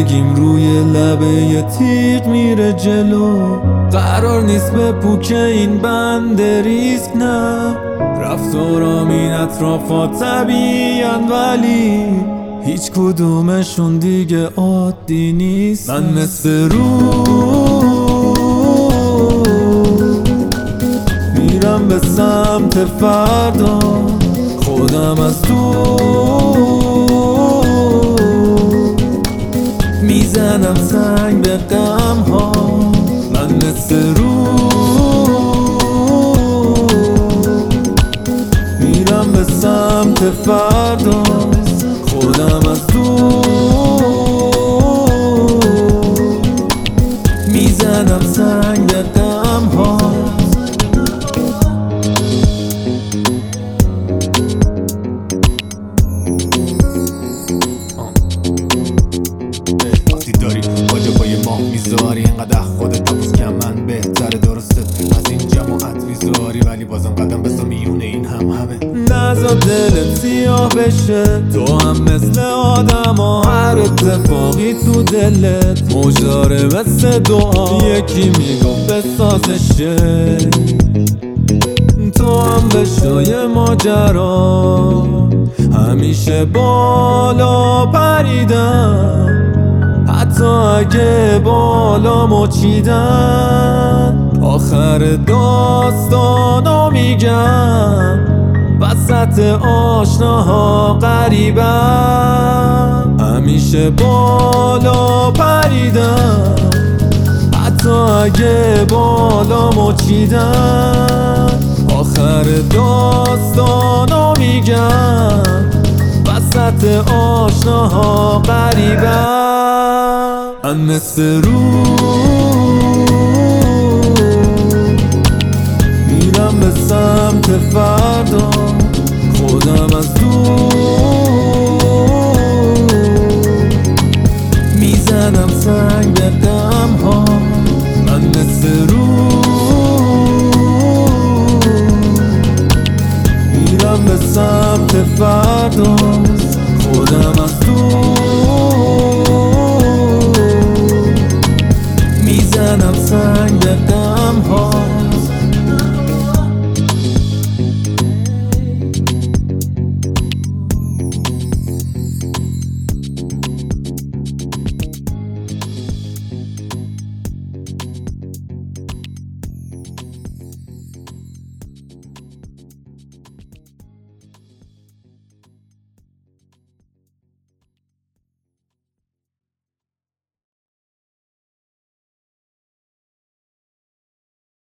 زندگیم روی لبه یه تیغ میره جلو. قرار نیست به پوک این بند ریسک، نه. رفتارام این اطرافات طبیعین ولی هیچ کدومشون دیگه عادی نیست. من مثل میرم به سمت فردا، خودم از تو میزنم سنگ به غم ها. من مثل میرم به سمت فردا، خودم از تو میزنم سنگ به غم ها. وقتی داری باجه با یه ماه میذاری اینقدر خودت تپوز کم من بهتره، درسته از این جماعت میذاری ولی بازم قدم بسا میونه این همه. نزا دلت سیاه بشه، تو هم مثل آدم ها، هر اتفاقی تو دلت مجداره مثل دعا. یکی میگفت بسازشه، تو هم بشای ماجرا. همیشه بالا پریدم حتی اگه بالا مچیدن. آخر داستانو میگم وسط آشناها غریبم. همیشه بالا پریدم حتی اگه بالا مچیدن. آخر داستانو میگم وسط آشناها غریبم. من مثل میرم به سمت فردا، خودم از میزنم سنگ به غم ها. من مثل میرم به سمت فردا، خودم